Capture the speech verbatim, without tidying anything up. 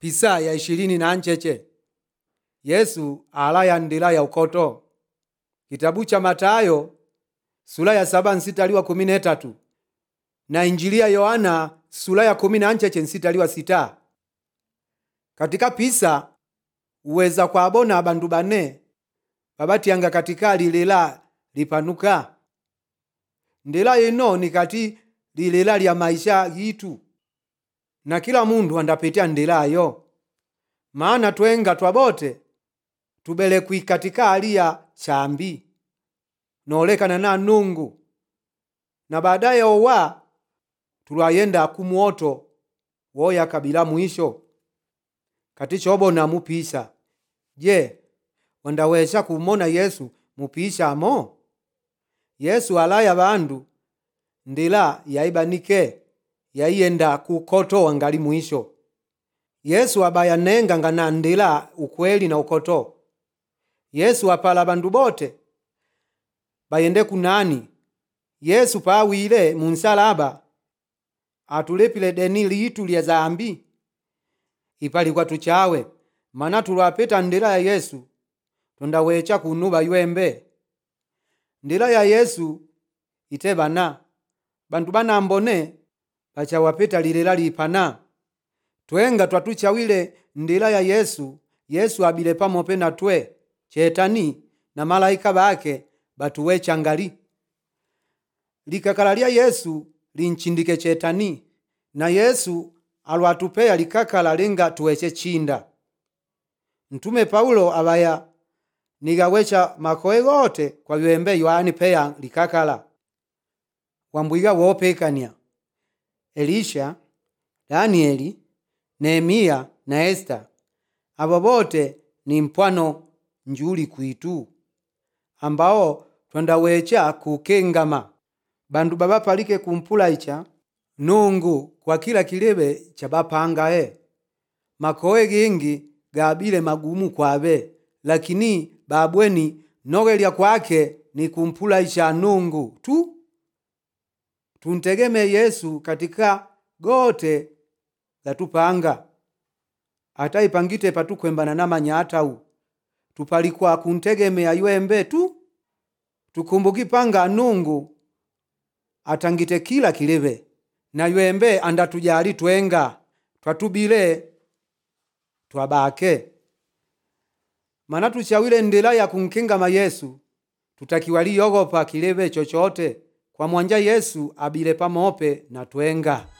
Pisa ya ishirini na ncheche. Yesu alaya ndila ya ukoto. Kitabu cha Mathayo sura ya saba nsitali wa kumi na tatu na Injili ya Yohana sura ya kumi na ncheche nsitali wa sita. Katika pisa uweza kwabona abandu bane babatianga katika lilela lipanuka. Ndela ino ni kati lilela lya maisha gitu, na kila mundu andapetia ndela yo. Maana twenga twabote tubelekwi katika alia chambi nolekana na nungu, na baadaye owa tulwayenda kumuoto woya kabila mwisho katichobo na mupisa. Je, wandaweza kumona Yesu mupisa amo? Yesu alaya bandu ndila yaibanike yaiyenda kukoto wangali mwisho. Yesu abaya nenga ngana ndila ukweli na ukoto. Yesu apala bandu bote bayende kunani. Yesu pawile munsalaba atulepile deni liitu lya zambi ipali kwa tuchawe. Mana tulwapeta ndila ya Yesu tondawecha kunuba yuembe. Ndila ya Yesu itebana bandu bana mbone bacha wapeta lilela lipana. Twenga twatuchawile ndila ya Yesu. Yesu abile pamope na twe chetani na malaika bake batuwecha ngali. Likakala lya Yesu linchindike chetani, na Yesu alwatupea likakala lenga tuweche chinda. Mtume Paulo abaya nigawecha makoe gote kwa yuembe yoani pea likakala. Wambwiga wopekania Elisha, Danieli, Nehemia na Esther. Abo bote ni mpwano njuli kwitu ambao twandawecha kukengama. Bandu baba palike kumpula icha nungu kwa kila kilebe cha bapangae. Makoe gingi gabile magumu kwabe, lakini babweni nogelya kwake ni kumpula icha nungu tu. Tuntegeme Yesu katika gote gatupanga. Hata ipangite patukwembana na manyatau tupalikwa kuntegeme ya yuembe tu. Tukumbuki panga nungu atangite kila kilebe, na yuembe andatujali twenga twatubile twabake. Mana tuchawile ndela ya kunkengama Yesu tutakiwali yogopa kilebe chochote kwa mwanja Yesu abile pamope na twenga.